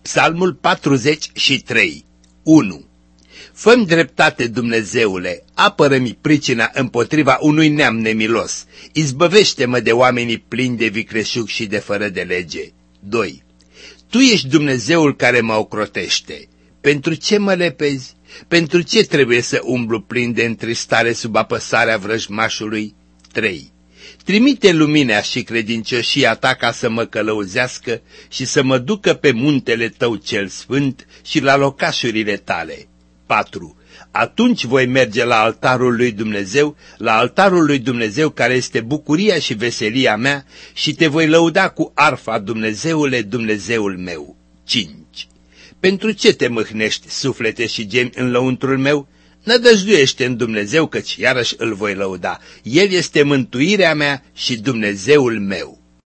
Psalmul 43, 1. Fă-mi dreptate, Dumnezeule, apără-mi pricina împotriva unui neam nemilos, izbăvește-mă de oamenii plini de vicleșug și de fără de lege. 2. Tu ești Dumnezeul care mă ocrotește. Pentru ce mă lepezi? Pentru ce trebuie să umblu plin de întristare sub apăsarea vrăjmașului? 3. Trimite lumina și credincioșia ta ca să mă călăuzească și să mă ducă pe muntele tău cel sfânt și la locașurile tale. 4. Atunci voi merge la altarul lui Dumnezeu, la altarul lui Dumnezeu care este bucuria și veselia mea și te voi lăuda cu arfa, Dumnezeule, Dumnezeul meu. 5. Pentru ce te mâhnești, suflete, și gemi în lăuntrul meu? Nădăjduiește în Dumnezeu, căci iarăși îl voi lăuda. El este mântuirea mea și Dumnezeul meu.